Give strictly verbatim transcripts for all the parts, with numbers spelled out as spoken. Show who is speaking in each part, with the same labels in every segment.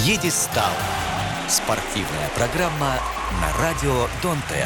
Speaker 1: «Пьедестал». Спортивная программа на радио Дон-Т.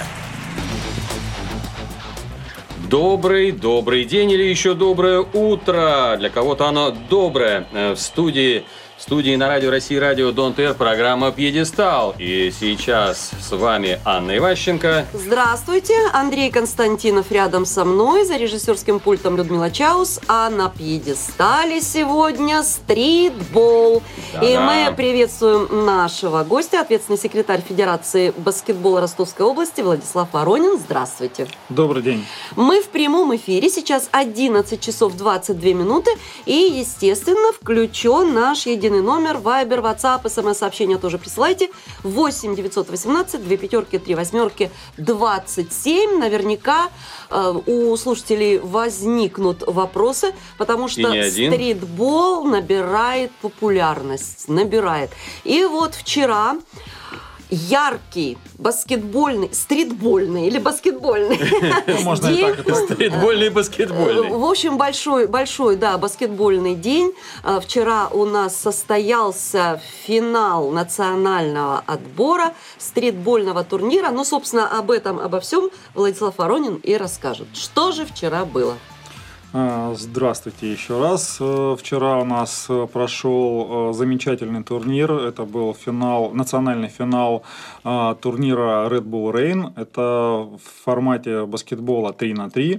Speaker 2: Добрый, добрый день или еще доброе утро. Для кого-то оно доброе. В студии, в студии на радио России, радио Дон-Т программа «Пьедестал». И сейчас с вами Анна Иващенко.
Speaker 3: Здравствуйте. Андрей Константинов рядом со мной, за режиссерским пультом Людмила Чаус. А на «Пьедестале» сегодня стритбол. Да-да. И мы приветствуем нашего гостя, ответственный секретарь Федерации баскетбола Ростовской области Владислав Воронин. Здравствуйте.
Speaker 4: Добрый день.
Speaker 3: Мы в прямом эфире. Сейчас одиннадцать часов двадцать две минуты. И, естественно, включен наш единый номер. Вайбер, WhatsApp, смс-сообщения тоже присылайте. восемь девятьсот восемнадцать две пятерки три восьмерки двадцать семь. Наверняка э, у слушателей возникнут вопросы, потому что стритбол набирает популярность. Набирает. И вот вчера яркий баскетбольный, стритбольный или баскетбольный
Speaker 2: Можно и так, это стритбольный и баскетбольный.
Speaker 3: В общем, большой, большой, да, баскетбольный день. Вчера у нас состоялся финал национального отбора стритбольного турнира. Ну, собственно, об этом, обо всем Владислав Воронин и расскажет. Что же вчера было?
Speaker 4: Здравствуйте еще раз. Вчера у нас прошел замечательный турнир. Это был финал, национальный финал турнира Red Bull Reign. Это в формате баскетбола три на три.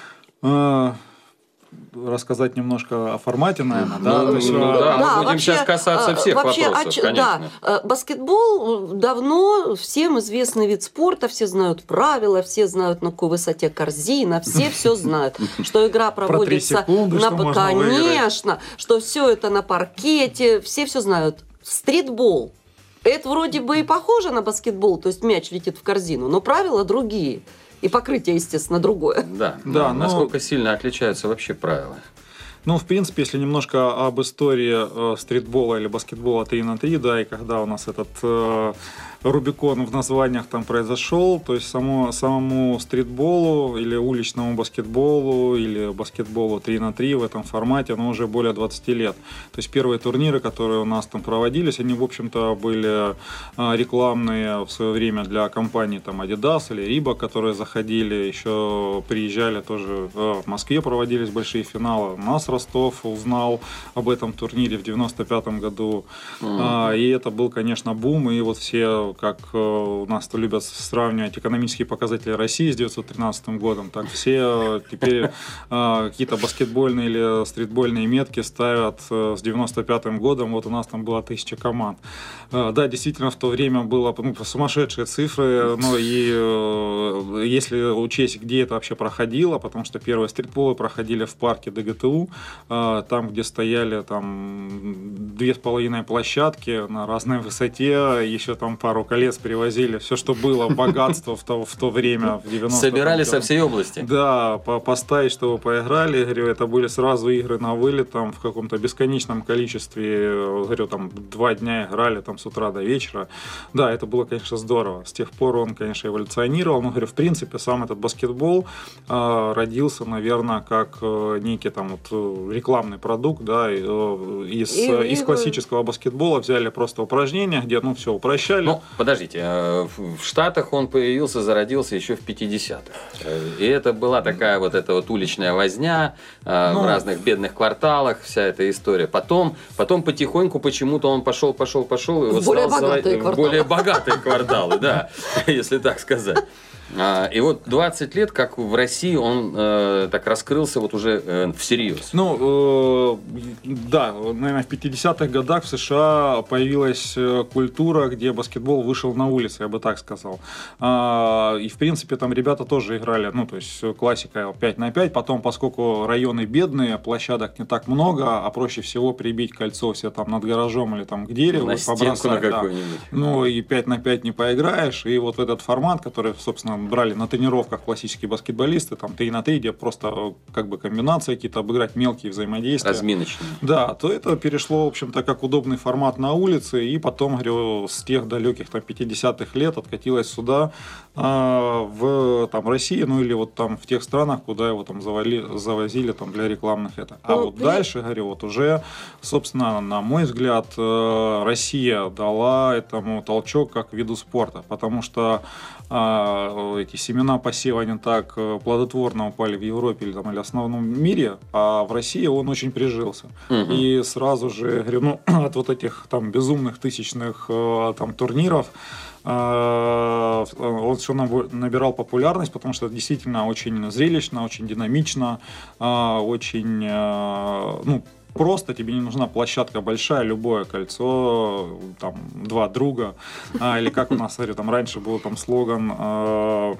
Speaker 4: Рассказать немножко о формате, наверное,
Speaker 2: ну,
Speaker 4: да?
Speaker 2: Ну,
Speaker 4: есть,
Speaker 2: ну, да, мы
Speaker 3: да,
Speaker 2: будем
Speaker 3: вообще,
Speaker 2: сейчас касаться всех
Speaker 3: вообще,
Speaker 2: вопросов,
Speaker 3: оч...
Speaker 2: конечно.
Speaker 3: Да, баскетбол давно всем известный вид спорта, все знают правила, все знают, на какой высоте корзина, все все знают, что игра проводится на... Конечно, что все это на паркете, все все знают. Стритбол. Это вроде бы и похоже на баскетбол, то есть мяч летит в корзину, но правила другие. И покрытие, естественно, другое.
Speaker 2: Да,
Speaker 4: да,
Speaker 2: но... насколько сильно отличаются вообще правила?
Speaker 4: Ну, в принципе, если немножко об истории э, стритбола или баскетбола три на три, да, и когда у нас этот э, Рубикон в названиях там произошел, то есть само, самому стритболу или уличному баскетболу или баскетболу три на три в этом формате, ну, уже более двадцати лет. То есть первые турниры, которые у нас там проводились, они, в общем-то, были э, рекламные в свое время для компаний там Adidas или Reebok, которые заходили, еще приезжали тоже э, в Москве, проводились большие финалы. У нас Ростов узнал об этом турнире в девяносто пятом году. Mm-hmm. А, и это был, конечно, бум. И вот все, как у нас то любят сравнивать экономические показатели России с девятьсот тринадцатым годом, так все теперь а, какие-то баскетбольные или стритбольные метки ставят а, с девяносто пятым годом. Вот у нас там было тысяча команд. А, да, действительно, в то время было ну, сумасшедшие цифры. Но и а, если учесть, где это вообще проходило, потому что первые стритболы проходили в парке ДГТУ, там, где стояли там две с половиной площадки на разной высоте, еще там пару колец привозили, все, что было, богатство в то, в то время, в девяностых.
Speaker 2: Собирали со всей области.
Speaker 4: Да, поставить, чтобы поиграли, говорю, это были сразу игры на вылет, там, в каком-то бесконечном количестве, говорю, там, два дня играли, там, с утра до вечера. Да, это было, конечно, здорово. С тех пор он, конечно, эволюционировал, но, говорю, в принципе, сам этот баскетбол э, родился, наверное, как э, некий, там, вот, рекламный продукт, да, из, и, из классического баскетбола взяли просто упражнения, где, ну, все упрощали.
Speaker 2: Ну, подождите, в Штатах он появился, зародился еще в пятидесятых. И это была такая вот эта вот уличная возня ну, в разных бедных кварталах, вся эта история. Потом, потом потихоньку почему-то он пошел, пошел, пошел, и вот
Speaker 3: более
Speaker 2: стал
Speaker 3: богатые
Speaker 2: в более богатые кварталы, да, если так сказать. И вот двадцать лет, как в России, он э, так раскрылся вот уже э, всерьез.
Speaker 4: Ну, э, да, наверное, в пятидесятых годах в США появилась культура, где баскетбол вышел на улицы, я бы так сказал. А, и, в принципе, там ребята тоже играли, ну, то есть классика пять на пять. Потом, поскольку районы бедные, площадок не так много, а проще всего прибить кольцо все там над гаражом или там к дереву,
Speaker 2: на
Speaker 4: побросать.
Speaker 2: На
Speaker 4: да. Ну, и пять на пять не поиграешь. И вот этот формат, который, собственно, брали на тренировках классические баскетболисты, там три на три, где просто как бы комбинации какие-то, обыграть мелкие взаимодействия.
Speaker 2: Разминочные.
Speaker 4: Да, то это перешло, в общем-то, как удобный формат на улице, и потом, говорю, с тех далеких там пятидесятых лет откатилось сюда, а, в там, России, ну или вот там в тех странах, куда его там завали, завозили там для рекламных это. А ну, вот при... дальше, говорю, вот уже, собственно, на мой взгляд, Россия дала этому толчок как виду спорта, потому что а, эти семена посева не так плодотворно упали в Европе или, там, или в основном мире, а в России он очень прижился. Угу. И сразу же, говорю, ну, от вот этих там безумных тысячных там турниров он все набирал популярность, потому что это действительно очень зрелищно, очень динамично, очень, ну, просто тебе не нужна площадка большая, любое кольцо, там, два друга, а, или как у нас, смотри, там раньше был там слоган э,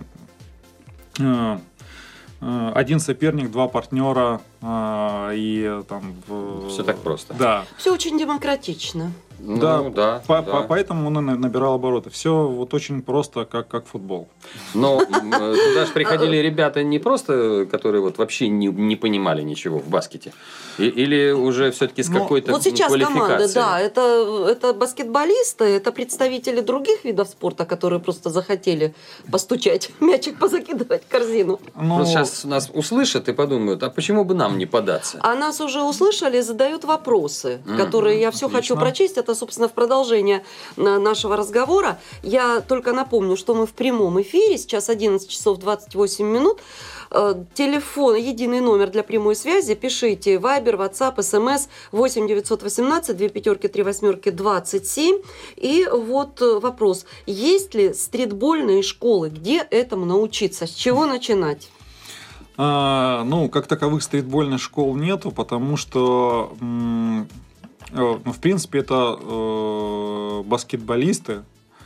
Speaker 4: э, один соперник, два партнера, э, и там... В...
Speaker 2: Все так просто.
Speaker 4: Да.
Speaker 3: Все очень демократично.
Speaker 2: Ну,
Speaker 4: да,
Speaker 2: да,
Speaker 4: по,
Speaker 2: да.
Speaker 4: По, поэтому он набирал обороты. Все вот очень просто, как, как футбол.
Speaker 2: Но туда же приходили ребята не просто, которые вот вообще не, не понимали ничего в баскете, и, или уже все-таки с какой-то
Speaker 3: вот сейчас
Speaker 2: квалификацией.
Speaker 3: Команды, да, это, это баскетболисты, это представители других видов спорта, которые просто захотели постучать, мячик позакидывать в корзину.
Speaker 2: Но... Просто сейчас нас услышат и подумают, а почему бы нам не податься?
Speaker 3: А нас уже услышали и задают вопросы, mm-hmm. которые я все Отлично. хочу прочесть. Это, собственно, в продолжение нашего разговора. Я только напомню, что мы в прямом эфире. Сейчас одиннадцать часов двадцать восемь минут. Телефон, единый номер для прямой связи. Пишите Viber, WhatsApp, эс эм эс восемь девятьсот восемнадцать две пятерки три восьмерки двадцать семь. И вот вопрос. Есть ли стритбольные школы? Где этому научиться? С чего начинать?
Speaker 4: А, ну, как таковых стритбольных школ нету, потому что... М- Ну, в принципе, это э, баскетболисты.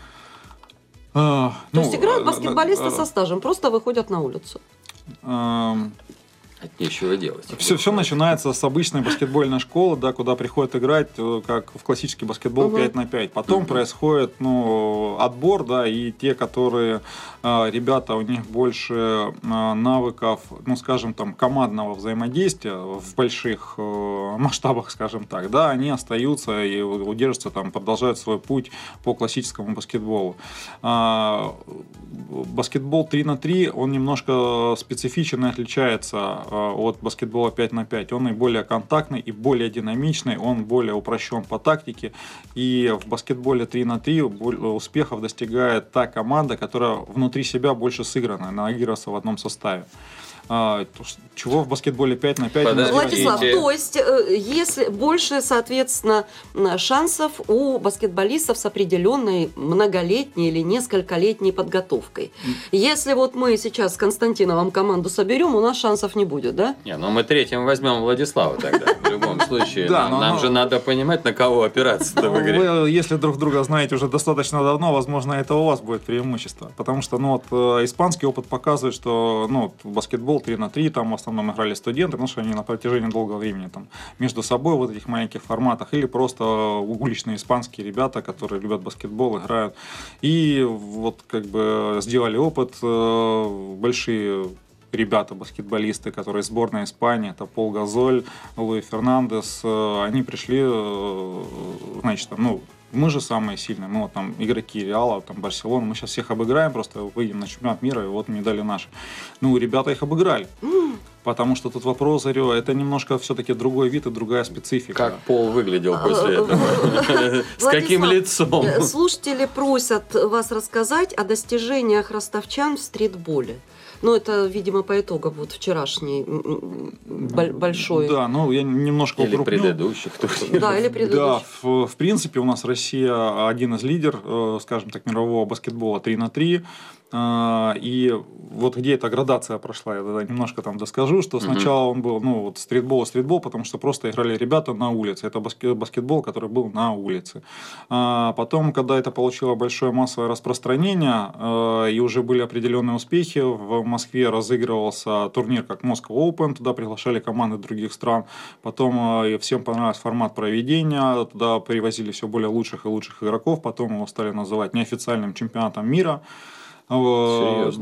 Speaker 3: Э, То ну, есть играют баскетболисты э, со стажем, просто выходят на улицу.
Speaker 4: Э,
Speaker 2: От нечего делать.
Speaker 4: Все, все начинается с обычной баскетбольной школы, да, куда приходят играть, как в классический баскетбол угу. пять на пять. Потом угу. происходит ну, отбор, да, и те, которые э, ребята, у них больше э, навыков, ну, скажем, там, командного взаимодействия в больших э, масштабах, скажем так, да, они остаются и удерживаются, там, продолжают свой путь по классическому баскетболу. Э, баскетбол три на три, он немножко специфичен и отличается от баскетбола пять на пять. Он и более контактный, и более динамичный, он более упрощен по тактике. И в баскетболе три на три успехов достигает та команда, которая внутри себя больше сыграна, наигрывается в одном составе. А, чего в баскетболе пять на пять?
Speaker 3: Подождите. Владислав, то есть, если больше, соответственно, шансов у баскетболистов с определенной многолетней или нескольколетней подготовкой. Если вот мы сейчас с Константиновым команду соберем, у нас шансов не будет, да?
Speaker 2: Не, ну мы третьим возьмем Владислава тогда, в любом случае.
Speaker 4: Да,
Speaker 2: нам, нам же надо понимать, на кого опираться-то в игре.
Speaker 4: Вы, если друг друга знаете уже достаточно давно, возможно, это у вас будет преимущество. Потому что ну, вот, испанский опыт показывает, что ну, баскетбол три на три, там в основном играли студенты, потому что они на протяжении долгого времени там, между собой в этих маленьких форматах, или просто уличные испанские ребята, которые любят баскетбол, играют. И вот как бы сделали опыт, большие ребята, баскетболисты, которые сборная Испании, это Пол Газоль, Луи Фернандес, они пришли, значит, там, ну, мы же самые сильные, мы вот там игроки Реала, там Барселона, мы сейчас всех обыграем, просто выйдем на чемпионат мира, и вот медали наши. Ну, ребята их обыграли. Потому что тут вопрос, говорю, это немножко все-таки другой вид и другая специфика.
Speaker 2: Как Пол выглядел после этого? С каким лицом?
Speaker 3: Слушатели просят вас рассказать о достижениях ростовчан в стритболе. Ну, это, видимо, по итогам вот вчерашней большой.
Speaker 4: Да, ну, я немножко
Speaker 2: Или
Speaker 4: укрупню.
Speaker 2: предыдущих.
Speaker 3: Да, или предыдущих.
Speaker 4: Да, в, в принципе, у нас Россия один из лидеров, скажем так, мирового баскетбола три на три. И вот где эта градация прошла, я тогда немножко там доскажу, что сначала он был, ну, вот стритбол и стритбол, потому что просто играли ребята на улице. Это баскетбол, который был на улице. А потом, когда это получило большое массовое распространение, и уже были определенные успехи, в Москве разыгрывался турнир как Moscow Open, туда приглашали команды других стран. Потом всем понравился формат проведения, туда привозили все более лучших и лучших игроков, потом его стали называть неофициальным чемпионатом мира.
Speaker 2: Серьезно?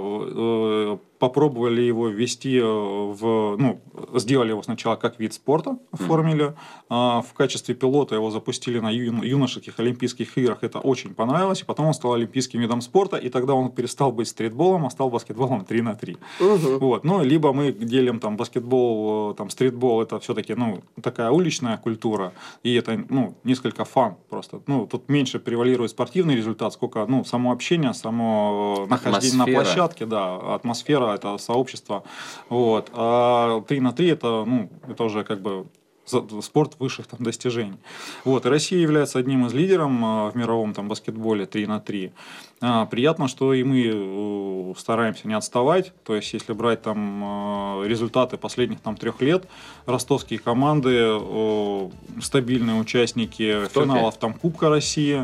Speaker 4: Да, попробовали его ввести в... Ну, сделали его сначала как вид спорта, оформили. Mm-hmm. В качестве пилота его запустили на ю- юношеских Олимпийских играх. Это очень понравилось. И потом он стал олимпийским видом спорта. И тогда он перестал быть стритболом, а стал баскетболом три на три. Mm-hmm. Вот. Ну, либо мы делим там баскетбол, там, стритбол. Это все-таки, ну, такая уличная культура. И это, ну, несколько фан просто. Ну, тут меньше превалирует спортивный результат, сколько, ну, само общение, само нахождение
Speaker 2: атмосфера.
Speaker 4: На площадке, да, атмосфера, это сообщество. Вот. А три на три это, ну, это уже как бы спорт высших там достижений. Вот. И Россия является одним из лидеров в мировом там баскетболе три на три. А, приятно, что и мы стараемся не отставать. То есть, если брать там результаты последних там трех лет, ростовские команды, стабильные участники финалов там Кубка России.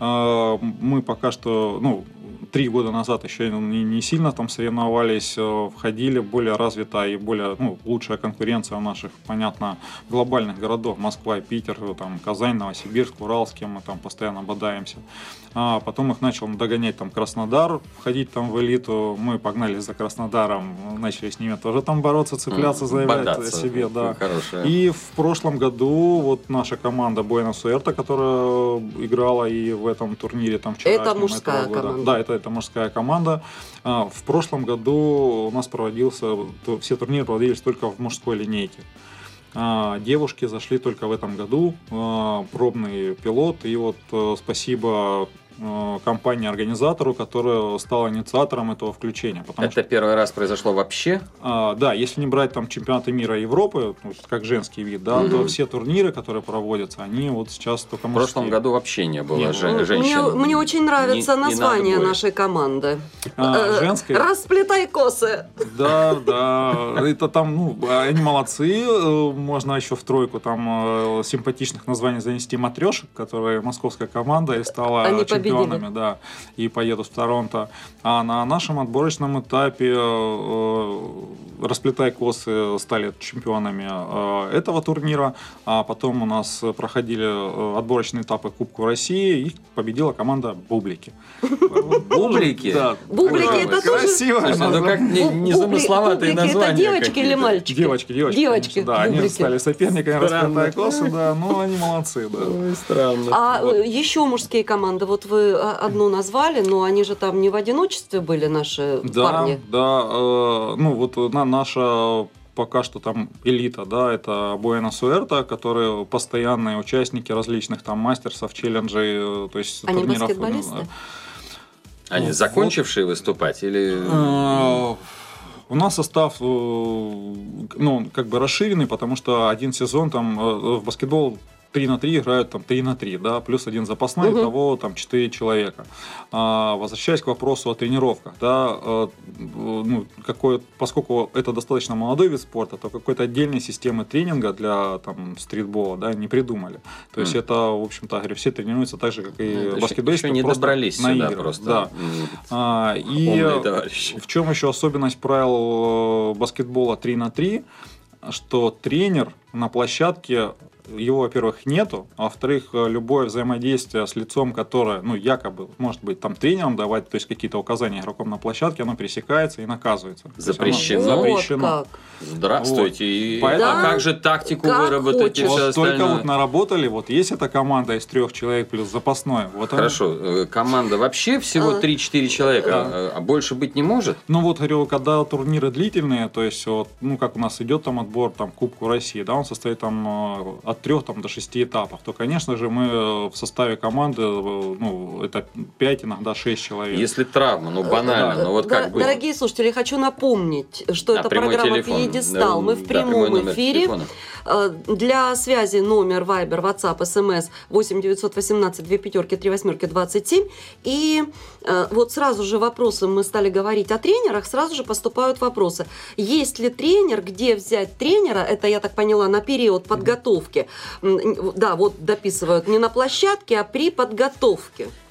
Speaker 4: Мы пока что, ну, три года назад еще не, не сильно там соревновались, входили, более развитая и более, ну, лучшая конкуренция у наших, понятно, глобальных городов: Москва, Питер, там, Казань, Новосибирск, Урал, с кем мы там постоянно бодаемся. А потом их начал догонять там Краснодар, входить там в элиту. Мы погнались за Краснодаром, начали с ними тоже там бороться, цепляться, заявлять о себе. Да.
Speaker 2: Хорошая.
Speaker 4: И в прошлом году вот наша команда Буэнос-Уэрте, которая играла и в этом турнире там вчера.
Speaker 3: Это мужская команда.
Speaker 4: Да, это, это мужская команда. В прошлом году у нас проводился, все турниры проводились только в мужской линейке. Девушки зашли только в этом году, пробный пилот, и вот спасибо компании-организатору, которая стала инициатором этого включения.
Speaker 2: Это что... первый раз произошло вообще?
Speaker 4: А, да, если не брать там чемпионаты мира и Европы, ну, как женский вид, да, mm-hmm. то все турниры, которые проводятся, они вот сейчас только мужские.
Speaker 2: В прошлом году вообще не было
Speaker 4: не,
Speaker 2: жен-
Speaker 3: ну,
Speaker 2: женщин.
Speaker 3: Мне, мне очень нравится
Speaker 2: не,
Speaker 3: название
Speaker 2: не
Speaker 3: нашей команды.
Speaker 4: А, женская?
Speaker 3: Расплетай косы.
Speaker 4: Да, да. Это там, ну, они молодцы. Можно еще в тройку там симпатичных названий занести матрешек, которые московская команда и стала они чемпионами. Чемпионами, да, и поедут в Торонто. А на нашем отборочном этапе э, Расплетай косы стали чемпионами э, этого турнира, а потом у нас проходили отборочные этапы Кубку России, и победила команда Бублики.
Speaker 2: Бублики?
Speaker 4: Да.
Speaker 3: Бублики это тоже...
Speaker 4: Красиво.
Speaker 2: Ну как незамысловатые названия.
Speaker 3: Это девочки или мальчики?
Speaker 4: Девочки, девочки.
Speaker 3: Девочки.
Speaker 4: Да, они стали соперниками Расплетай косы, да, но они молодцы, да.
Speaker 2: Странно.
Speaker 3: А еще мужские команды, вот вы одну назвали, но они же там не в одиночестве были, наши
Speaker 4: да,
Speaker 3: парни.
Speaker 4: Да, э, ну вот на, наша пока что там элита, да, это Буэнос-Уэрте, которые постоянные участники различных там мастерсов, челленджей, то есть
Speaker 3: они
Speaker 4: турниров.
Speaker 3: баскетболисты?
Speaker 2: Они
Speaker 4: вот.
Speaker 2: Закончившие выступать или...
Speaker 4: У нас состав, ну, как бы расширенный, потому что один сезон там в баскетбол три на три играют там три на три, да, плюс один запасной, угу. Того там четыре человека. А, возвращаясь к вопросу о тренировках, да, а, ну, какой, поскольку это достаточно молодой вид спорта, то какой-то отдельной системы тренинга для там стритбола, да, не придумали. То есть mm. это, в общем-то, говорю, все тренируются так же, как и mm. баскетболисты,
Speaker 2: еще не
Speaker 4: просто
Speaker 2: добрались
Speaker 4: на
Speaker 2: сюда
Speaker 4: играх.
Speaker 2: просто.
Speaker 4: Да. Mm. А, и в чем еще особенность правил баскетбола три на три, что тренер на площадке, его, во-первых, нету, а во-вторых, любое взаимодействие с лицом, которое, ну, якобы, может быть, там тренером давать, то есть какие-то указания игрокам на площадке, оно пресекается и наказывается.
Speaker 2: Запрещено?
Speaker 3: Вот
Speaker 4: запрещено.
Speaker 3: Как.
Speaker 2: Здравствуйте. Вот. И...
Speaker 4: Поэтому...
Speaker 2: А как же тактику
Speaker 3: как
Speaker 2: выработать и
Speaker 4: вот
Speaker 2: все остальное?
Speaker 4: Только вот наработали, вот есть эта команда из трех человек плюс запасной. Вот
Speaker 2: Хорошо, она... команда вообще всего а. три-четыре человека, а. а больше быть не может?
Speaker 4: Ну вот, говорю, когда турниры длительные, то есть, вот, ну, как у нас идет там отбор там Кубку России, да, он состоит там от трех там, до шести этапов, то, конечно же, мы в составе команды, ну, это пять, иногда шесть человек.
Speaker 2: Если травма, ну, банально,
Speaker 3: да,
Speaker 2: ну, вот
Speaker 3: да,
Speaker 2: как было?
Speaker 3: Дорогие слушатели, хочу напомнить, что
Speaker 2: а,
Speaker 3: это программа
Speaker 2: телефон.
Speaker 3: «Пьедестал». Мы в прямом
Speaker 2: да,
Speaker 3: эфире.
Speaker 2: Телефона.
Speaker 3: Для связи номер Viber, WhatsApp, смс восемь девятьсот восемнадцать две пятерки три восьмерки двадцать семь. И э, вот сразу же вопросы, мы стали говорить о тренерах, сразу же поступают вопросы. Есть ли тренер, где взять тренера, это, я так поняла, на период подготовки. Да, вот дописывают, не на площадке, а при подготовке.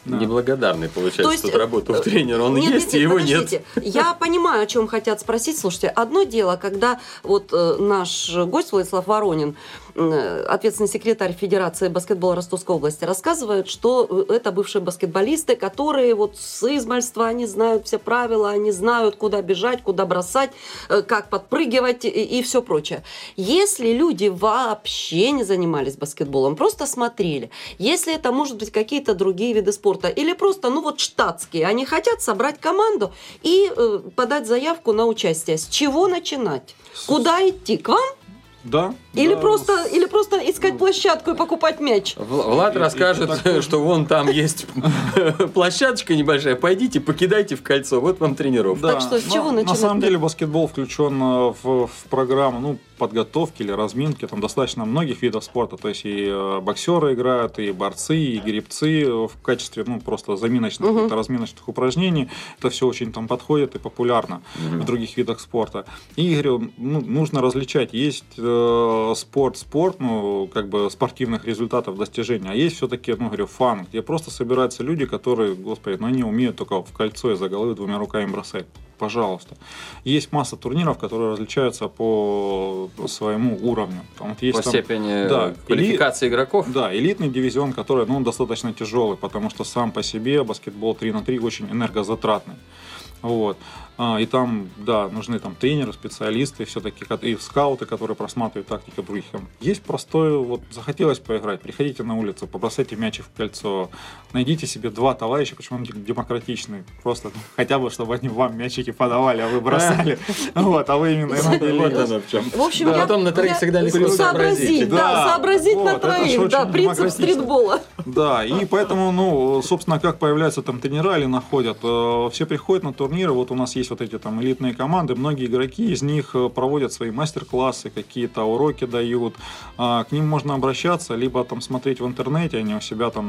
Speaker 4: Да.
Speaker 2: Неблагодарный, получается,
Speaker 3: То есть,
Speaker 2: тут работал тренер. Он
Speaker 3: нет,
Speaker 2: есть,
Speaker 3: нет,
Speaker 2: и его
Speaker 3: подождите.
Speaker 2: нет.
Speaker 3: Я понимаю, о чем хотят спросить. Слушайте, одно дело, когда вот э, наш гость Владислав Воронин, э, ответственный секретарь Федерации баскетбола Ростовской области, рассказывает, что это бывшие баскетболисты, которые вот с измальства, они знают все правила, они знают, куда бежать, куда бросать, э, как подпрыгивать и, и все прочее. Если люди вообще не занимались баскетболом, просто смотрели, если это, может быть, какие-то другие виды спорта, или просто, ну вот штатские, они хотят собрать команду и э, подать заявку на участие. С чего начинать? Куда идти? К вам?
Speaker 4: Да.
Speaker 3: Или,
Speaker 4: да.
Speaker 3: просто, или просто искать площадку и покупать мяч?
Speaker 2: Влад
Speaker 4: И- и-
Speaker 2: расскажет,
Speaker 4: и так
Speaker 2: что вон там есть площадочка небольшая. Пойдите, покидайте в кольцо. Вот вам тренировка.
Speaker 3: Так что с чего
Speaker 4: но
Speaker 3: начинать?
Speaker 4: На самом деле баскетбол включен э, в, в программу, ну, подготовки или разминки. Там достаточно многих видов спорта. То есть и э, боксеры играют, и борцы, и гребцы в качестве, ну, просто заминочных,
Speaker 3: Мгм.
Speaker 4: каких-то разминочных упражнений. Это все очень там подходит и популярно в других видах спорта. И, говорю, ну, нужно различать. Есть э, спорт-спорт, ну, как бы спортивных результатов достижения, а есть все-таки, ну, говорю, фан, где просто собираются люди, которые, господи, ну, они умеют только в кольцо из-за головы двумя руками бросать. Пожалуйста. Есть масса турниров, которые различаются по своему уровню. Там вот есть
Speaker 2: По
Speaker 4: там,
Speaker 2: степени
Speaker 4: да,
Speaker 2: квалификации игроков.
Speaker 4: да, элитный дивизион, который, ну, достаточно тяжелый, потому что сам по себе баскетбол три на три очень энергозатратный. Вот. А, и там, да, нужны там тренеры, специалисты, все-таки и скауты, которые просматривают тактику других. Там есть простое, вот захотелось поиграть, приходите на улицу, побросайте мячик в кольцо, найдите себе два товарища, почему он демократичный, просто ну, хотя бы, чтобы они вам мячики подавали, а вы бросали, вот, а вы именно
Speaker 2: Вот
Speaker 4: делились.
Speaker 2: оно в чем.
Speaker 3: В общем,
Speaker 2: Да,
Speaker 3: я,
Speaker 2: потом на троих
Speaker 3: я-
Speaker 2: всегда легко
Speaker 3: сообразить, да,
Speaker 4: Да,
Speaker 3: сообразить
Speaker 4: вот,
Speaker 3: на
Speaker 4: это ж
Speaker 3: троих,
Speaker 4: очень
Speaker 3: да, принцип
Speaker 4: демократично.
Speaker 3: стритбола.
Speaker 4: Да, и поэтому, ну, собственно, как появляются там тренера или находят, э, все приходят на турниры, вот у нас есть вот эти там элитные команды, многие игроки из них э, проводят свои мастер-классы, какие-то уроки дают, а, к ним можно обращаться, либо там смотреть в интернете, они у себя там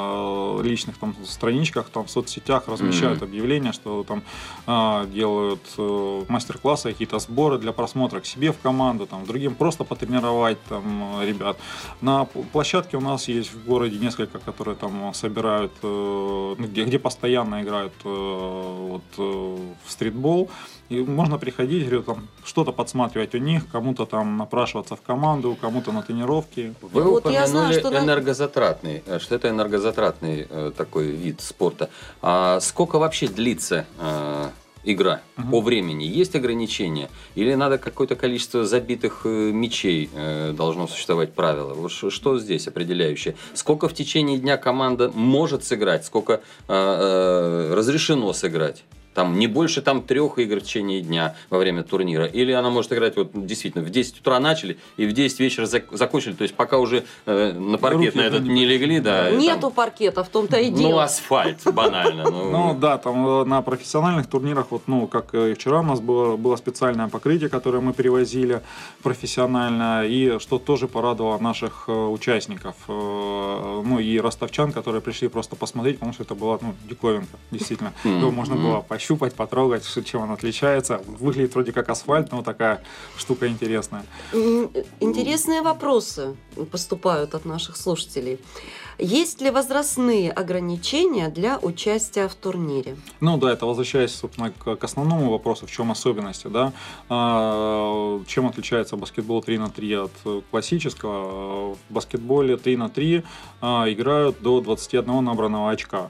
Speaker 4: на личных там страничках, там в соцсетях размещают
Speaker 2: Мгм.
Speaker 4: объявления, что там а, делают э, мастер-классы, какие-то сборы для просмотра к себе в команду, там, другим просто потренировать там э, ребят. На п- площадке у нас есть в городе несколько, которые там собирают, э, ну, где, где постоянно играют э, вот, э, в стритбол. И можно приходить, говорю, там что-то подсматривать у них, кому-то там напрашиваться в команду, кому-то на тренировки.
Speaker 2: Вы
Speaker 3: Вот я знаю,
Speaker 2: упомянули
Speaker 3: что на-
Speaker 2: энергозатратный, э, что это энергозатратный э, такой вид спорта. А сколько вообще длится э, игра
Speaker 4: Мгм.
Speaker 2: по времени? Есть ограничения? Или надо какое-то количество забитых э, мячей э, должно существовать правило? Вот ш- что здесь определяющее? Сколько в течение дня команда может сыграть? Сколько э, э, разрешено сыграть? Там не больше там трех игр в течение дня во время турнира. Или она может играть вот действительно в десять утра начали и в десять вечера зак- закончили. То есть пока уже э, на паркет
Speaker 4: Руки
Speaker 2: на этот
Speaker 4: не-
Speaker 2: не легли, да. и
Speaker 3: Нету
Speaker 2: там,
Speaker 3: паркета, в том-то и
Speaker 2: ну,
Speaker 3: дело.
Speaker 2: асфальт, банально. Ну,
Speaker 4: Ну да, там э, на профессиональных турнирах, вот, ну, как и вчера у нас было, было специальное покрытие, которое мы перевозили профессионально, и что тоже порадовало наших э, участников, э, ну и ростовчан, которые пришли просто посмотреть, потому что это была, ну, диковинка, действительно. Его можно было пощупать, потрогать, что- чем он отличается. Выглядит вроде как асфальт, но такая штука интересная.
Speaker 3: М, Интересные вопросы поступают от наших слушателей. Есть ли возрастные ограничения для участия в турнире?
Speaker 4: Ну да, это возвращаясь, собственно, к, к основному вопросу, в чем особенности, да, А, чем отличается баскетбол три на три от э, классического. В баскетболе три на три а, играют до двадцати одного набранного очка.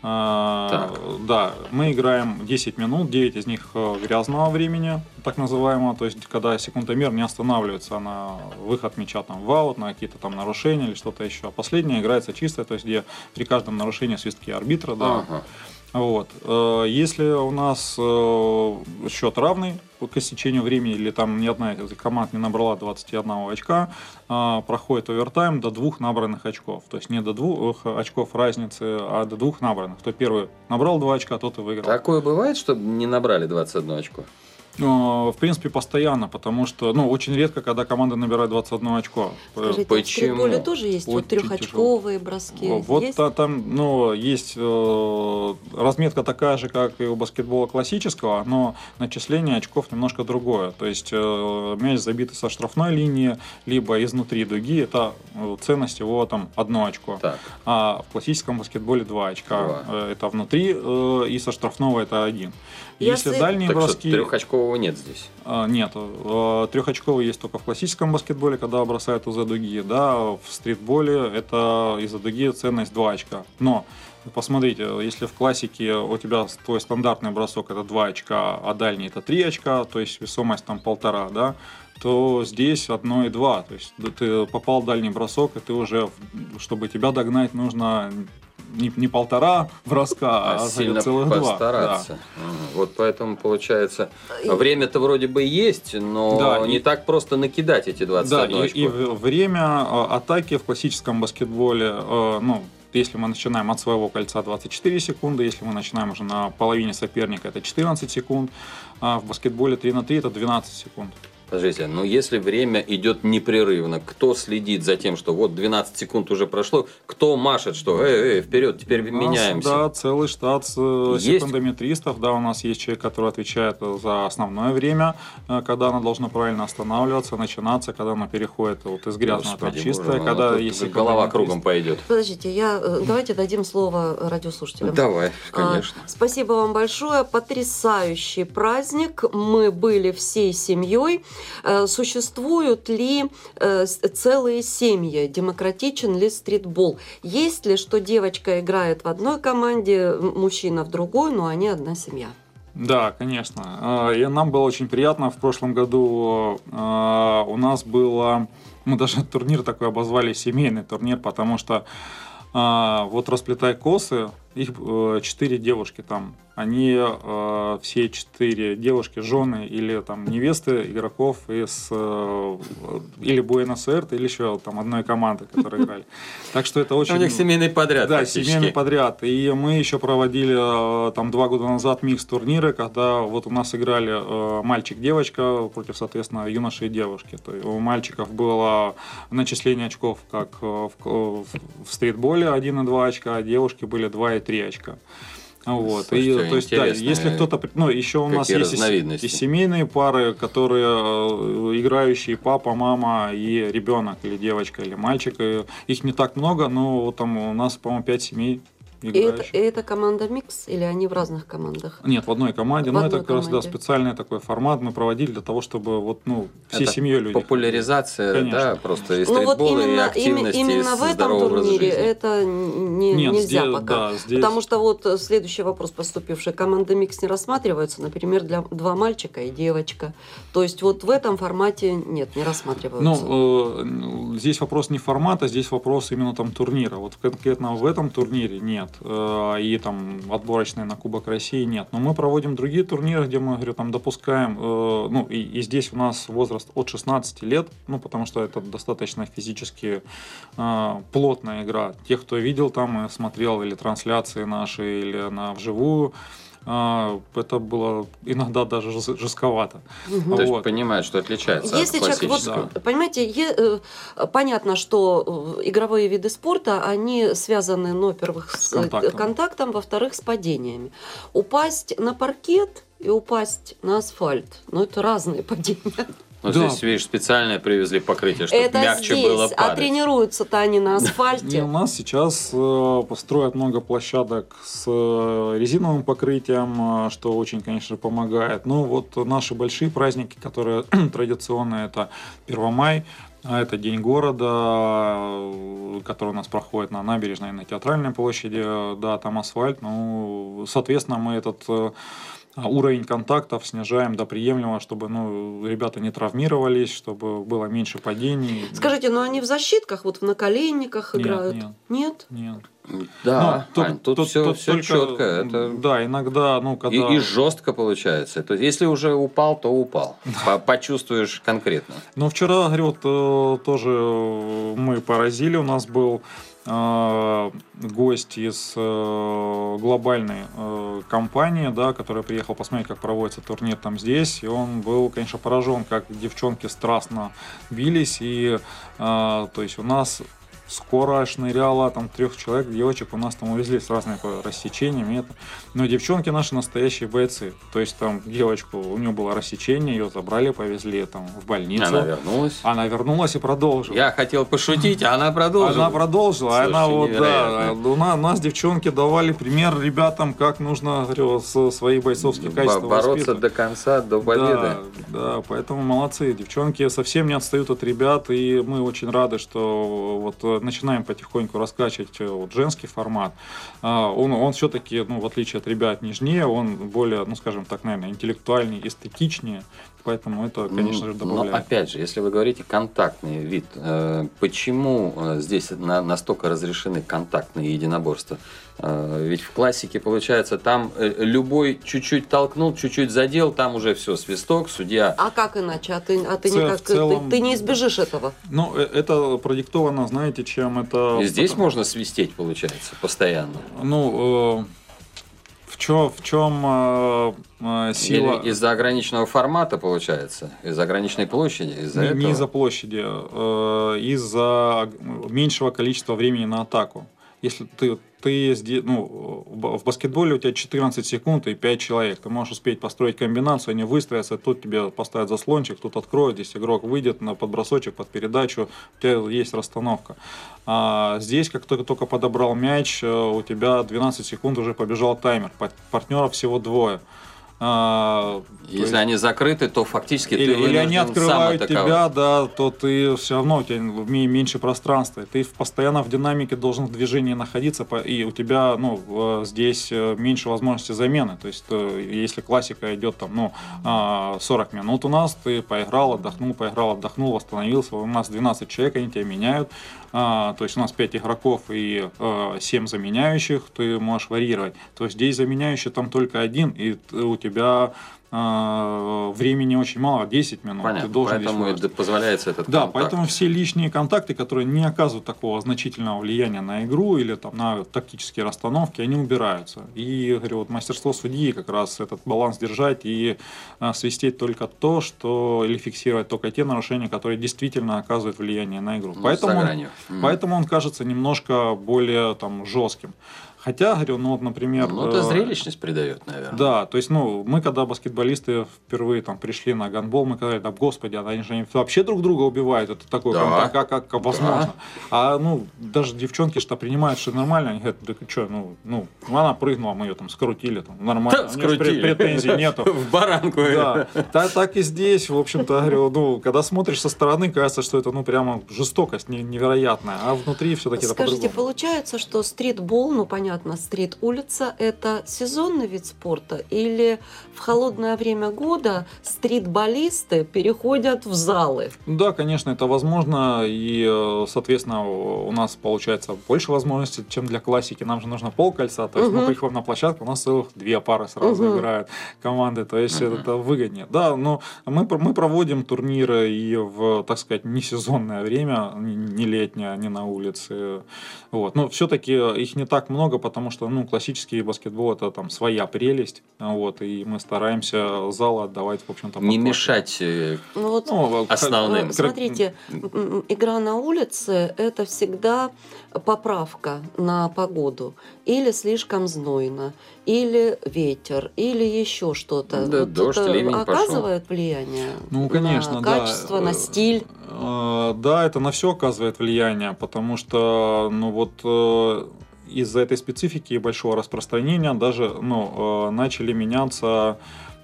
Speaker 4: А,
Speaker 2: Так.
Speaker 4: Да, мы играем десять минут, девять из них э, грязного времени, так называемого, то есть когда секундомер не останавливается на выход мяча там, в аут, на какие-то там нарушения или что-то еще. А последняя играется чистая, то есть где при каждом нарушении свистки арбитра, да.
Speaker 2: ага.
Speaker 4: Вот. Э, Если у нас э, счет равный к истечению времени, или там ни одна из команд не набрала двадцать один очка, э, проходит овертайм до двух набранных очков. То есть не до двух очков разницы, а до двух набранных. Кто первый набрал два очка, тот и выиграл.
Speaker 2: Такое бывает, чтобы не набрали двадцать одно очко?
Speaker 4: В принципе, постоянно, потому что, ну, очень редко, когда команда набирает двадцать одно очко.
Speaker 3: Скажите,
Speaker 2: Почему?
Speaker 3: в стритболе тоже есть вот трехочковые броски?
Speaker 4: Вот
Speaker 3: есть?
Speaker 4: та, там, ну, есть э, разметка такая же, как и у баскетбола классического, но начисление очков немножко другое. То есть э, мяч забитый со штрафной линии, либо изнутри дуги, это э, ценность его там одно очко.
Speaker 2: Так.
Speaker 4: А в классическом баскетболе два очка.
Speaker 2: Два.
Speaker 4: Э, это внутри, э, и со штрафного это один.
Speaker 3: Если-
Speaker 4: Если дальние
Speaker 2: Так
Speaker 4: броски...
Speaker 2: что трехочкового нет здесь.
Speaker 4: А, Нет, э, трехочковый есть только в классическом баскетболе, когда бросают из-за дуги, да, в стритболе это из-за дуги ценность два очка. Но посмотрите, если в классике у тебя твой стандартный бросок это два очка, а дальний это три очка, то есть весомость там полтора, да, то здесь одно и два. То есть ты попал в дальний бросок, и ты уже, чтобы тебя догнать, нужно не, не полтора броска,
Speaker 2: А
Speaker 4: а
Speaker 2: сильно
Speaker 4: целых два.
Speaker 2: постараться.
Speaker 4: Да.
Speaker 2: Ага. Вот поэтому получается,
Speaker 3: И-
Speaker 2: время-то вроде бы есть, но
Speaker 4: Да,
Speaker 2: не
Speaker 4: и-
Speaker 2: так просто накидать эти двадцать
Speaker 4: Да,
Speaker 2: одно
Speaker 4: и,
Speaker 2: очко.
Speaker 4: и в- время э, атаки в классическом баскетболе, э, ну, если мы начинаем от своего кольца двадцать четыре секунды, если мы начинаем уже на половине соперника, это четырнадцать секунд, а в баскетболе три на три это двенадцать секунд.
Speaker 2: Подождите, но если время идет непрерывно, кто следит за тем, что вот двенадцать секунд уже прошло, кто машет, что эй, эй, вперед, теперь
Speaker 4: У нас,
Speaker 2: меняемся?
Speaker 4: да, целый штат с, э,
Speaker 2: Есть?
Speaker 4: секундометристов, да, у нас есть человек, который отвечает за основное время, э, когда оно должно правильно останавливаться, начинаться, когда оно переходит вот из грязного в
Speaker 2: Господи,
Speaker 4: чистое,
Speaker 2: боже мой,
Speaker 4: когда
Speaker 2: ну тут
Speaker 4: есть
Speaker 2: голова
Speaker 4: секундометрист.
Speaker 2: кругом пойдет.
Speaker 3: Подождите, я, э, давайте дадим слово радиослушателям.
Speaker 2: Давай,
Speaker 3: А,
Speaker 2: конечно.
Speaker 3: Спасибо вам большое. Потрясающий праздник. Мы были всей семьей. Э, Существуют ли э, с- целые семьи? Демократичен ли стритбол? Есть ли, что девочка играет в одной команде, м- мужчина в другой, но они одна семья?
Speaker 4: Да, конечно. Э, И нам было очень приятно. В прошлом году э, у нас было... Мы даже турнир такой обозвали семейный турнир, потому что э, вот «Расплетай косы», их э, четыре девушки там. Они э, все четыре девушки, жены или там невесты игроков из э, или Буэнос-Айрес, или еще там одной команды, которые играли. Так что это очень...
Speaker 2: У них семейный подряд
Speaker 4: Да,
Speaker 2: фактически.
Speaker 4: семейный подряд. И мы еще проводили э, там два года назад микс-турниры, когда вот у нас играли э, мальчик-девочка против, соответственно, юноши и девушки. То есть у мальчиков было начисление очков, как э, в, в, в стритболе один и два очка, а девушки были два и три очка. Вот.
Speaker 2: Слушайте,
Speaker 4: И, то есть, да,
Speaker 2: интересные
Speaker 4: если кто-то, ну, еще у нас
Speaker 2: какие
Speaker 4: есть и,
Speaker 2: разновидности.
Speaker 4: и семейные пары, которые э, играющие папа, мама и ребенок, или девочка, или мальчик. И их не так много, но вот там у нас, по-моему, пять семей
Speaker 3: И это,
Speaker 4: играющих.
Speaker 3: и это команда микс или они в разных командах?
Speaker 4: Нет, в одной команде.
Speaker 3: В
Speaker 4: но
Speaker 3: одной
Speaker 4: это как раз да,
Speaker 3: команде.
Speaker 4: специальный такой формат мы проводили для того, чтобы вот, ну, всей
Speaker 2: Это
Speaker 4: семьей люди.
Speaker 2: Популяризация,
Speaker 4: Конечно.
Speaker 2: да, просто и
Speaker 3: Ну вот
Speaker 2: стритбола, и
Speaker 3: именно,
Speaker 2: активности,
Speaker 3: име- именно
Speaker 2: и
Speaker 3: в этом
Speaker 2: здорового образа
Speaker 3: турнире
Speaker 2: жизни.
Speaker 3: это не,
Speaker 4: Нет,
Speaker 3: нельзя
Speaker 4: здесь-
Speaker 3: пока.
Speaker 4: да, здесь-
Speaker 3: Потому что вот э, следующий вопрос поступивший. Команда микс не рассматриваются, например, для два мальчика и девочка. То есть вот в этом формате нет, не рассматриваются.
Speaker 4: Ну, э, здесь вопрос не формата, здесь вопрос именно там турнира. Вот конкретно в этом турнире нет. Э, и там отборочные на Кубок России нет. Но мы проводим другие турниры, где мы, говорю, там допускаем, э, ну, и, и здесь у нас возраст от шестнадцати лет, ну, потому что это достаточно физически э, плотная игра. Тех, кто видел там и смотрел или трансляции наши, или на вживую, э, это было иногда даже жест- жестковато.
Speaker 3: Мгм.
Speaker 2: То есть
Speaker 4: Вот.
Speaker 2: понимают, что отличается
Speaker 3: Если
Speaker 2: от
Speaker 3: человек, вот,
Speaker 2: классического.
Speaker 3: понимаете, е- э, понятно, что э, игровые виды спорта, они связаны, ну, во-первых, с,
Speaker 4: С контактом.
Speaker 3: э, контактом, во-вторых, с падениями. Упасть на паркет и упасть на асфальт, ну, это разные падения.
Speaker 2: Ну,
Speaker 4: Да.
Speaker 2: здесь, видишь, специальное привезли покрытие, чтобы
Speaker 3: Это
Speaker 2: мягче
Speaker 3: здесь,
Speaker 2: было
Speaker 3: а
Speaker 2: падать.
Speaker 3: тренируются-то они на
Speaker 4: И
Speaker 3: асфальте.
Speaker 4: у нас сейчас э, построят много площадок с э, резиновым покрытием, э, что очень, конечно, помогает. Ну, вот наши большие праздники, которые традиционные, это Первомай, а это День города, э, который у нас проходит на набережной, на Театральной площади. э, Да, там асфальт. Ну, соответственно, мы этот э, уровень контактов снижаем до приемлемого, чтобы, ну, ребята не травмировались, чтобы было меньше падений.
Speaker 3: Скажите, ну они в защитках, вот в наколенниках
Speaker 4: Нет,
Speaker 3: играют?
Speaker 4: нет.
Speaker 3: Нет?
Speaker 4: Нет.
Speaker 2: Да,
Speaker 4: Ну,
Speaker 2: Ань, тут, все,
Speaker 4: тут
Speaker 2: все
Speaker 4: только-
Speaker 2: четко. Это...
Speaker 4: Да, иногда, ну, когда...
Speaker 2: И, и жестко получается. То есть, если уже упал, то упал. По- Почувствуешь конкретно.
Speaker 4: Ну, вчера, говорю, вот, э, тоже мы поразили. У нас был э, гость из э, глобальной э, компании, да, который приехал посмотреть, как проводится турнир там здесь, и он был, конечно, поражен, как девчонки страстно бились, и э, то есть у нас скоро шныряло там трех человек, девочек у нас там увезли с разными рассечениями. Это. Но девчонки наши настоящие бойцы. То есть там девочку, у нее было рассечение, ее забрали, повезли там в больницу.
Speaker 2: Она вернулась.
Speaker 4: Она вернулась и продолжила.
Speaker 2: Я хотел пошутить, а она продолжила.
Speaker 4: Она продолжила.
Speaker 2: Слушай,
Speaker 4: она вот, да,
Speaker 2: невероятно.
Speaker 4: у нас, у нас девчонки давали пример ребятам, как нужно, говорю, со свои бойцовские качества
Speaker 2: Бороться
Speaker 4: воспитывать.
Speaker 2: до конца, до победы.
Speaker 4: Да, да, поэтому молодцы. Девчонки совсем не отстают от ребят, и мы очень рады, что вот начинаем потихоньку раскачивать вот женский формат. Он, он все-таки, ну, в отличие от ребят, нежнее, он более, ну, скажем так, наверное, интеллектуальнее, эстетичнее. Поэтому это, конечно же, добавляет.
Speaker 2: Но опять же, если вы говорите контактный вид, почему здесь настолько разрешены контактные единоборства? Ведь в классике, получается, там любой чуть-чуть толкнул, чуть-чуть задел, там уже все, свисток, судья.
Speaker 3: А как иначе? А ты, а ты,
Speaker 4: Цел-
Speaker 3: никак,
Speaker 4: целом-
Speaker 3: ты, ты не избежишь этого.
Speaker 4: Ну, э- это продиктовано, знаете, чем это...
Speaker 2: И здесь можно свистеть, получается, постоянно.
Speaker 4: Ну, э- в чем, в чем э- э, сила...
Speaker 2: Или из-за ограниченного формата, получается? Из-за ограниченной площади? Из-за
Speaker 4: Не,
Speaker 2: этого?
Speaker 4: не из-за площади, э, из-за меньшего количества времени на атаку. Если ты, ты сде- ну, в баскетболе у тебя четырнадцать секунд и пять человек. Ты можешь успеть построить комбинацию, они выстроятся, тут тебе поставят заслончик, тут откроют, здесь игрок выйдет на подбросочек, под передачу, у тебя есть расстановка. А здесь, как только, только подобрал мяч, у тебя двенадцать секунд уже побежал таймер, партнеров всего двое. А,
Speaker 2: Если
Speaker 4: есть,
Speaker 2: они закрыты, то фактически
Speaker 4: или,
Speaker 2: ты
Speaker 4: или они
Speaker 2: вынужден
Speaker 4: открывают
Speaker 2: сам атаковать.
Speaker 4: тебя, да, то ты все равно у тебя меньше пространства. Ты постоянно в динамике должен в движении находиться, и у тебя, ну, здесь меньше возможности замены. То есть, если классика идет там, ну, сорок минут у нас, ты поиграл, отдохнул, поиграл, отдохнул, восстановился. У нас двенадцать человек, они тебя меняют. А, то есть у нас пять игроков и э, семь заменяющих, ты можешь варьировать. То есть здесь заменяющий там только один, и у тебя э, времени очень мало, десять минут.
Speaker 2: Понятно,
Speaker 4: ты должен
Speaker 2: поэтому
Speaker 4: здесь
Speaker 2: и позволяется этот
Speaker 4: Да,
Speaker 2: контакт.
Speaker 4: поэтому все лишние контакты, которые не оказывают такого значительного влияния на игру или там, на тактические расстановки, они убираются. И, говорю, вот мастерство судьи как раз этот баланс держать и а, свистеть только то, что или фиксировать только те нарушения, которые действительно оказывают влияние на игру.
Speaker 2: Ну,
Speaker 4: поэтому,
Speaker 2: за
Speaker 4: он,
Speaker 2: гранью. Мгм.
Speaker 4: поэтому он кажется немножко более там, жестким. Хотя, говорю, ну вот, например...
Speaker 2: Ну, это
Speaker 4: э,
Speaker 2: зрелищность придает, наверное.
Speaker 4: Да, то есть, ну, мы когда баскетболисты впервые там пришли на гандбол, мы сказали, да, господи, они же они вообще друг друга убивают, это такое,
Speaker 2: Да.
Speaker 4: как, как, как возможно. А, ну, даже девчонки что принимают, что нормально, они говорят, да что, ну, ну, она прыгнула, мы ее там скрутили, там, нормально,
Speaker 2: Да,
Speaker 4: у неё же
Speaker 2: скрутили.
Speaker 4: пре- претензий нету.
Speaker 2: В баранку.
Speaker 4: Да, так, так и здесь, в общем-то, говорю, ну, когда смотришь со стороны, кажется, что это, ну, прямо жестокость не- невероятная, а внутри все-таки это
Speaker 3: Скажите,
Speaker 4: по-другому.
Speaker 3: получается, что стритбол, ну понятно, стрит-улица, это сезонный вид спорта или в холодное время года стритболисты переходят в залы?
Speaker 4: Да, конечно, это возможно, и, э, соответственно, у нас получается больше возможностей, чем для классики. Нам же нужно полкольца, то есть
Speaker 3: Мгм.
Speaker 4: мы приходим на площадку, у нас целых две пары сразу
Speaker 3: Мгм.
Speaker 4: играют команды, то есть
Speaker 2: Мгм.
Speaker 4: это выгоднее. Да, но мы, пр- мы проводим турниры и в, так сказать, несезонное время, не не летнее, не на улице. Вот. Но все-таки их не так много, потому что, ну, классический баскетбол это там своя прелесть, вот, и мы стараемся залы отдавать, в общем-то,
Speaker 2: Не
Speaker 4: под
Speaker 2: мешать э,
Speaker 3: Ну вот
Speaker 4: ну, как-
Speaker 2: основным.
Speaker 3: Э, Смотрите, м, м, игра на улице – это всегда поправка на погоду. Или слишком знойно, или ветер, или еще что-то.
Speaker 2: Да,
Speaker 3: Вот
Speaker 2: дождь,
Speaker 3: это
Speaker 2: ливень пошел.
Speaker 3: оказывает влияние
Speaker 4: Ну, конечно,
Speaker 3: на
Speaker 4: да.
Speaker 3: качество, на стиль?
Speaker 4: Э, Да, это на все оказывает влияние, потому что, ну вот, э, из-за этой специфики и большого распространения даже, ну, э, начали меняться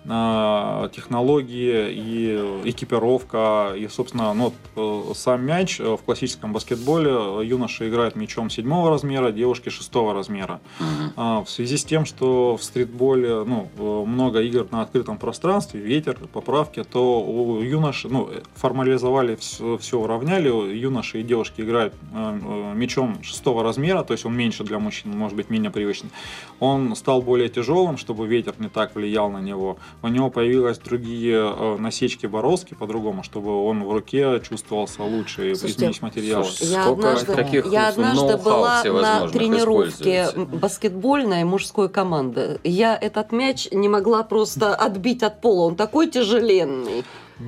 Speaker 4: э, технологии и экипировка, и, собственно, ну, вот, э, сам мяч э, в классическом баскетболе юноши играют мячом седьмого размера, девушки шестого размера.
Speaker 2: Мгм.
Speaker 4: А, В связи с тем, что в стритболе, ну, э, много игр на открытом пространстве, ветер, поправки, то у юношей, ну, э, формализовали, все, все уравняли, юноши и девушки играют э, э, мячом шестого размера, то есть он меньше для мужчин, может быть, менее привычный. Он стал более тяжелым, чтобы ветер не так влиял на него. у него появились другие насечки бороздки по-другому, чтобы он в руке чувствовался лучше и изменить материал.
Speaker 3: Я однажды,
Speaker 2: таких
Speaker 3: я однажды была на тренировке
Speaker 2: используете?
Speaker 3: баскетбольной мужской команды. Я этот мяч не могла просто отбить от пола. Он такой тяжеленный.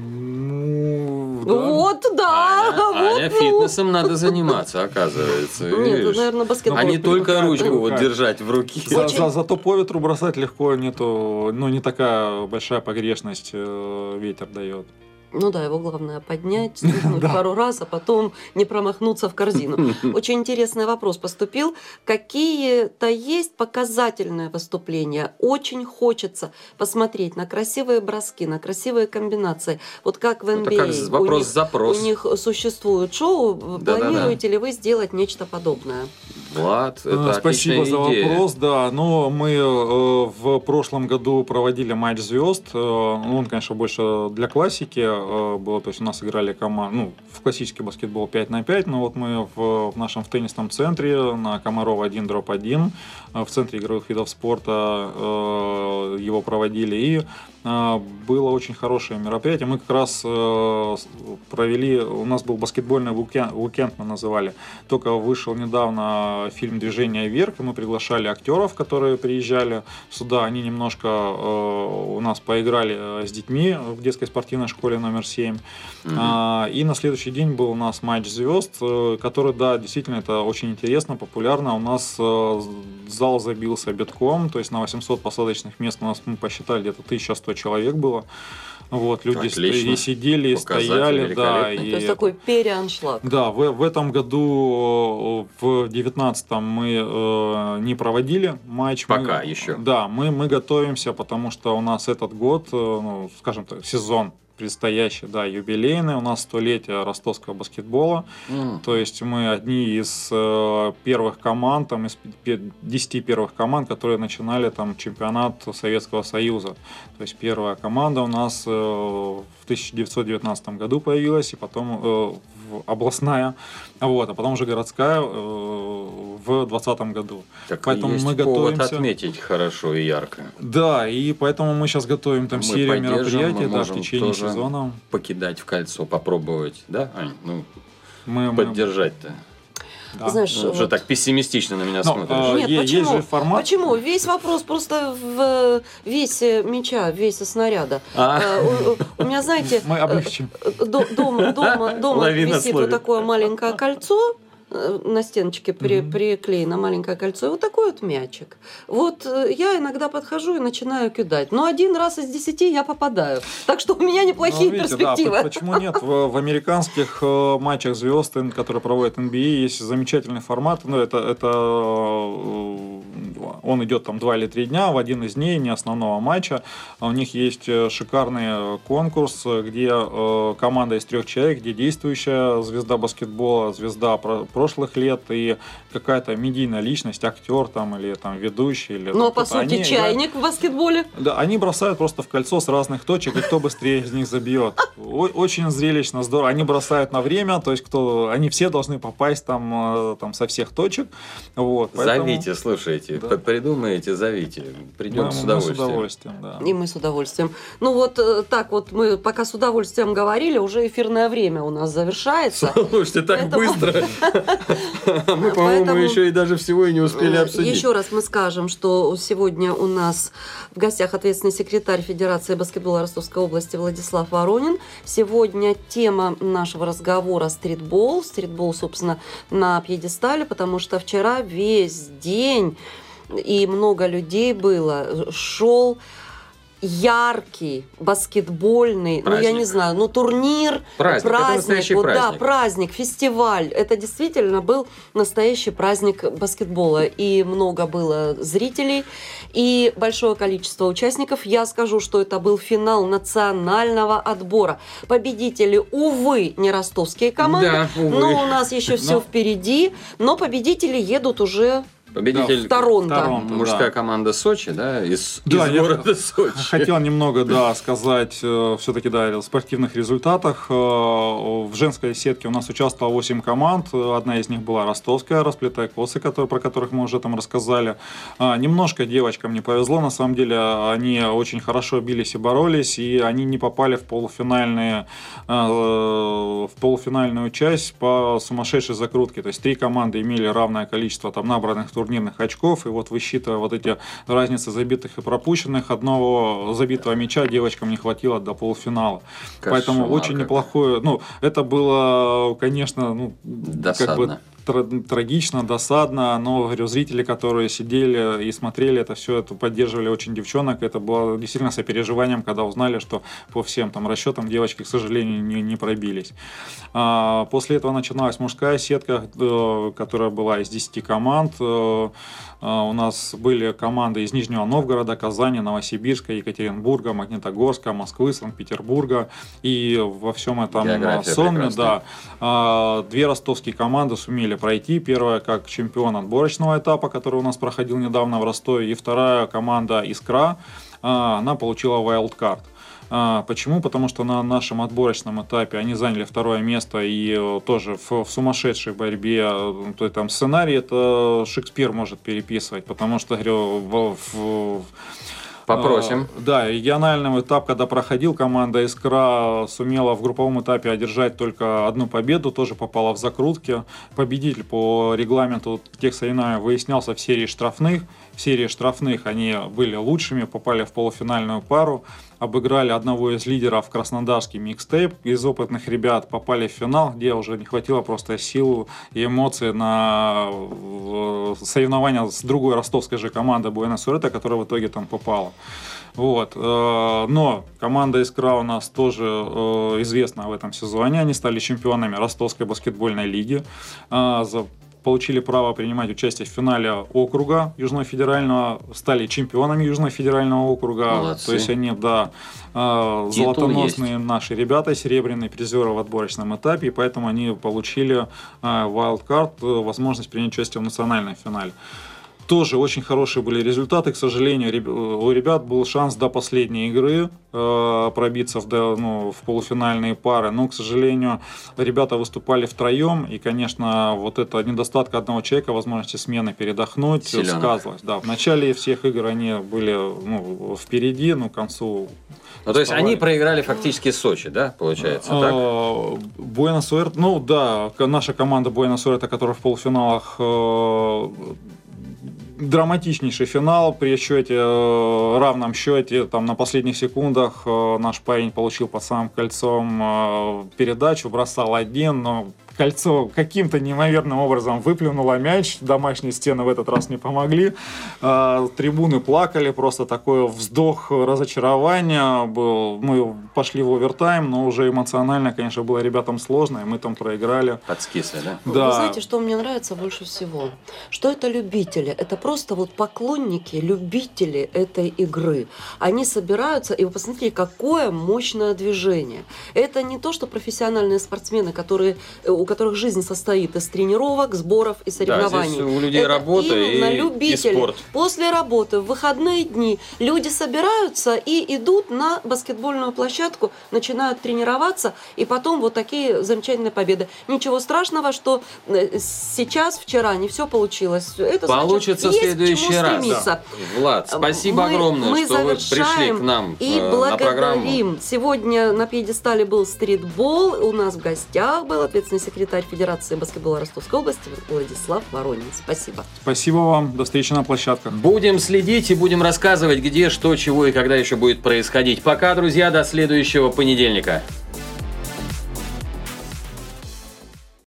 Speaker 4: Ну, да.
Speaker 3: Вот, да.
Speaker 2: Аня,
Speaker 3: вот,
Speaker 2: Аня,
Speaker 3: ну.
Speaker 2: фитнесом надо заниматься, оказывается.
Speaker 3: Нет,
Speaker 2: видишь?
Speaker 3: наверное, баскетбол.
Speaker 2: А не только
Speaker 4: Какая-то
Speaker 2: ручку вот
Speaker 4: какая-то.
Speaker 2: держать в руке.
Speaker 4: За-
Speaker 3: Очень-
Speaker 4: за- зато по ветру бросать легко, нету, ну, не такая большая погрешность э, ветер дает.
Speaker 3: Ну да, его главное поднять, стукнуть пару раз, а потом не промахнуться в корзину. Очень интересный вопрос поступил. Какие-то есть показательные выступления? Очень хочется посмотреть на красивые броски, на красивые комбинации. Вот как в эн
Speaker 2: Это
Speaker 3: би эй.
Speaker 2: как
Speaker 3: У них-
Speaker 2: вопрос-запрос.
Speaker 3: У них существует шоу.
Speaker 2: Да-да-да.
Speaker 3: Планируете ли вы сделать нечто подобное?
Speaker 2: Влад,
Speaker 4: Э,
Speaker 2: это
Speaker 4: Спасибо
Speaker 2: отличная
Speaker 4: за
Speaker 2: идея.
Speaker 4: вопрос, да. Но мы э, в прошлом году проводили матч звезд. Э, ну, он, конечно, больше для классики э, было. То есть у нас играли команды, ну, в классический баскетбол пять на пять, но вот мы в, в нашем в теннисном центре на Комарова один дробь один э, в центре игровых видов спорта э, его проводили. И э, было очень хорошее мероприятие. Мы как раз э, с- провели, у нас был баскетбольный уикенд, уикенд мы называли. Только вышел недавно фильм «Движение вверх», и мы приглашали актеров, которые приезжали сюда. Они немножко э, у нас поиграли э, с детьми в детской спортивной школе номер семь.
Speaker 2: Мгм.
Speaker 4: А, и на следующий день был у нас матч звезд, э, который, да, действительно, это очень интересно, популярно. У нас э, зал забился битком, то есть на восемьсот посадочных мест у нас, мы посчитали, где-то тысяча сто человек было. Вот, люди
Speaker 2: Отлично.
Speaker 4: и сидели, и
Speaker 2: Показатель
Speaker 4: стояли, да.
Speaker 2: великолепный.
Speaker 4: И
Speaker 3: То есть такой переаншлаг.
Speaker 4: да, в, в этом году, э, в девятнадцатом мы э, не проводили матч.
Speaker 2: Пока
Speaker 4: Мы-
Speaker 2: еще.
Speaker 4: Да, мы, мы готовимся, потому что у нас этот год, э, ну, скажем так, сезон предстоящий, да, юбилейный. У нас столетие ростовского баскетбола.
Speaker 2: М.
Speaker 4: То есть мы одни из э, первых команд, там, из пе- десяти первых команд, которые начинали там чемпионат Советского Союза. То есть первая команда у нас э, в тысяча девятьсот девятнадцатом году появилась, и потом э, в- областная, вот, а потом уже городская э, в двадцатом году.
Speaker 2: Так
Speaker 4: Поэтому
Speaker 2: есть
Speaker 4: мы
Speaker 2: повод
Speaker 4: готовимся.
Speaker 2: отметить хорошо и ярко.
Speaker 4: Да, и поэтому мы сейчас готовим там
Speaker 2: Мы
Speaker 4: серию
Speaker 2: поддержим,
Speaker 4: мероприятий,
Speaker 2: мы
Speaker 4: да, в
Speaker 2: можем
Speaker 4: течение
Speaker 2: тоже
Speaker 4: сезона.
Speaker 2: Покидать в кольцо, попробовать, да, Ань? Ну,
Speaker 4: Мы, мы-
Speaker 2: поддержать-то.
Speaker 4: да.
Speaker 3: Знаешь,
Speaker 2: Ну, уже
Speaker 3: вот-
Speaker 2: так пессимистично на меня
Speaker 4: Ну,
Speaker 2: смотришь.
Speaker 4: а,
Speaker 3: Нет,
Speaker 4: е-
Speaker 3: почему?
Speaker 4: есть же формат.
Speaker 3: Почему? Весь вопрос просто в весе мяча, в весе снаряда.
Speaker 2: А.
Speaker 3: Э, У, у меня, знаете,
Speaker 4: Мы облегчим.
Speaker 3: э, до- дома, дома, дома
Speaker 2: Лавина
Speaker 3: висит
Speaker 2: словит.
Speaker 3: вот такое маленькое кольцо, э, на стеночке при,
Speaker 4: Мгм.
Speaker 3: приклеено маленькое кольцо, и вот такой вот мячик. Вот э, я иногда подхожу и начинаю кидать. Но один раз из десяти я попадаю. Так что у меня неплохие
Speaker 4: Ну, видите, да,
Speaker 3: перспективы.
Speaker 4: п- почему нет? В, в американских э, матчах звезд, ин- которые проводят эн би эй, есть замечательный формат. Ну, это, это э, он идет там два или три дня, в один из дней, не основного матча. А у них есть э, шикарный конкурс, э, где э, команда из трех человек, где действующая звезда баскетбола, звезда про- прошлых лет и какая-то медийная личность, актер там или там ведущий. Или,
Speaker 3: Но
Speaker 4: там
Speaker 3: по
Speaker 4: кто-то.
Speaker 3: сути
Speaker 4: Они играют-
Speaker 3: чайник в баскетболе.
Speaker 4: Да, они бросают просто в кольцо с разных точек, и кто быстрее из них забьет. О- Очень зрелищно, здорово. Они бросают на время, то есть кто, они все должны попасть там, э, там со всех точек. Вот, поэтому
Speaker 2: Зовите, слушайте,
Speaker 4: Да.
Speaker 2: п- придумаете, зовите. Придем
Speaker 4: мы-
Speaker 2: с
Speaker 4: мы
Speaker 2: удовольствием.
Speaker 4: с удовольствием, да.
Speaker 3: И мы с удовольствием. Ну вот э, так вот мы пока с удовольствием говорили, уже эфирное время у нас завершается.
Speaker 2: Слушайте, так
Speaker 3: Поэтому-
Speaker 2: быстро. Мы, по-моему,
Speaker 3: Поэтому-
Speaker 2: еще и даже всего и не успели
Speaker 3: Э,
Speaker 2: обсудить.
Speaker 3: Еще раз мы скажем, что сегодня у нас в гостях ответственный секретарь Федерации баскетбола Ростовской области Владислав Воронин. Сегодня тема нашего разговора стритбол. Стритбол, собственно, на пьедестале, потому что вчера весь день и много людей было, шел яркий баскетбольный, ну я
Speaker 2: Праздник.
Speaker 3: не знаю, ну турнир,
Speaker 2: Праздник, это настоящий
Speaker 3: вот, да,
Speaker 2: праздник.
Speaker 3: праздник, фестиваль. Это действительно был настоящий праздник баскетбола. И много было зрителей, и большое количество участников. Я скажу, что это был финал национального отбора. Победители, увы, не ростовские команды,
Speaker 2: Да, увы.
Speaker 3: но у нас еще все
Speaker 4: Но-
Speaker 3: впереди. Но победители едут уже
Speaker 2: Победитель
Speaker 3: в Торонто.
Speaker 4: Торонто,
Speaker 2: мужская
Speaker 4: да.
Speaker 2: команда Сочи, да, из,
Speaker 4: Да,
Speaker 2: из
Speaker 4: я
Speaker 2: города Сочи.
Speaker 4: Хотел немного, да, сказать э, все-таки, да, о спортивных результатах. Э, в женской сетке у нас участвовало восемь команд. Одна из них была ростовская, Расплетая косы, которые, про которых мы уже там рассказали. А, немножко девочкам не повезло. На самом деле они очень хорошо бились и боролись, и они не попали в полуфинальные, э, в полуфинальную часть по сумасшедшей закрутке. То есть три команды имели равное количество там набранных турнирных очков, и вот высчитывая вот эти разницы забитых и пропущенных, одного забитого мяча девочкам не хватило до полуфинала.
Speaker 2: Кошмар
Speaker 4: Поэтому очень
Speaker 2: какой.
Speaker 4: неплохое, ну, это было, конечно, ну, как бы
Speaker 2: Досадно.
Speaker 4: тр- трагично, досадно, но, говорю, зрители, которые сидели и смотрели это все, это поддерживали очень девчонок, это было действительно сопереживанием, когда узнали, что по всем там расчетам девочки, к сожалению, не, не пробились. А, после этого начиналась мужская сетка, э, которая была из десяти команд. Э, У нас были команды из Нижнего Новгорода, Казани, Новосибирска, Екатеринбурга, Магнитогорска, Москвы, Санкт-Петербурга. И во всем этом
Speaker 2: География
Speaker 4: сонме,
Speaker 2: прекрасная.
Speaker 4: да, две ростовские команды сумели пройти. Первая как чемпион отборочного этапа, который у нас проходил недавно в Ростове. И вторая команда «Искра», она получила wildcard. А, почему? Потому что на нашем отборочном этапе они заняли второе место и э, тоже в, в сумасшедшей борьбе. э, То есть, там сценарий это Шекспир может переписывать, потому что, говорю, в, в-
Speaker 2: Попросим.
Speaker 4: а, да, региональный этап, когда проходил, команда «Искра» сумела в групповом этапе одержать только одну победу, тоже попала в закрутки. Победитель по регламенту тех соревнований выяснялся в серии штрафных. В серии штрафных они были лучшими, попали в полуфинальную пару, обыграли одного из лидеров краснодарский микстейп. Из опытных ребят попали в финал, где уже не хватило просто сил и эмоций на э, соревнования с другой ростовской же командой Буэнос-Айрес, которая в итоге там попала. Вот. э, Но команда «Искра» у нас тоже э, известна в этом сезоне. Они стали чемпионами Ростовской баскетбольной лиги. Э, за получили право принимать участие в финале округа Южного федерального, стали чемпионами Южного федерального округа.
Speaker 2: Молодцы.
Speaker 4: То есть они, да, э,
Speaker 2: Титул
Speaker 4: золотоносные
Speaker 2: есть.
Speaker 4: наши ребята, серебряные призеры в отборочном этапе, и поэтому они получили э, wildcard, э, возможность принять участие в национальном финале. Тоже очень хорошие были результаты. К сожалению, реб- у ребят был шанс до последней игры э, пробиться в, до- ну, в полуфинальные пары. Но, к сожалению, ребята выступали втроем. И, конечно, вот это недостатка одного человека, возможности смены передохнуть,
Speaker 2: Силёнок.
Speaker 4: сказывалось. Да, в начале всех игр они были ну, впереди, но к концу...
Speaker 2: Ну, то есть
Speaker 4: отставали.
Speaker 2: они проиграли фактически Сочи, да, получается, так?
Speaker 4: Э, Буэнос-Айрес, ну да, к- наша команда Буэнос-Айрес, которая в полуфиналах, э, драматичнейший финал при счете, э, равном счете, там на последних секундах э, наш парень получил под самым кольцом э, передачу, бросал один, но кольцо каким-то неимоверным образом выплюнуло мяч, домашние стены в этот раз не помогли, Э, трибуны плакали, просто такой вздох разочарования был. Мы пошли в овертайм, но уже эмоционально, конечно, было ребятам сложно, и мы там проиграли.
Speaker 2: Подскисли, да?
Speaker 4: Да.
Speaker 3: Вы знаете, что мне нравится больше всего? Что это любители. Это просто вот поклонники, любители этой игры. Они собираются, и вы посмотрите, какое мощное движение. Это не то, что профессиональные спортсмены, которые, у которых жизнь состоит из тренировок, сборов и соревнований.
Speaker 2: здесь у людей
Speaker 3: Это
Speaker 2: работа
Speaker 3: именно
Speaker 2: и- и
Speaker 3: любители.
Speaker 2: спорт.
Speaker 3: После работы, в выходные дни люди собираются и идут на баскетбольную площадку, начинают тренироваться, и потом вот такие замечательные победы. Ничего страшного, что э, сейчас, вчера не все получилось. Это
Speaker 2: Получится в
Speaker 3: значит, есть к
Speaker 2: следующий
Speaker 3: чему
Speaker 2: раз.
Speaker 3: стремиться.
Speaker 2: Влад, спасибо
Speaker 3: Мы-
Speaker 2: огромное,
Speaker 3: мы
Speaker 2: что вы пришли
Speaker 3: завершаем
Speaker 2: к нам
Speaker 3: и
Speaker 2: э, на программу.
Speaker 3: благодарим. Сегодня на пьедестале был стритбол. У нас в гостях был ответственный секретарь Федерации баскетбола Ростовской области Владислав Воронин. Спасибо.
Speaker 4: Спасибо вам, до встречи на площадках.
Speaker 2: Будем следить и будем рассказывать, где, что, чего и когда еще будет происходить. Пока, друзья, до следующего понедельника.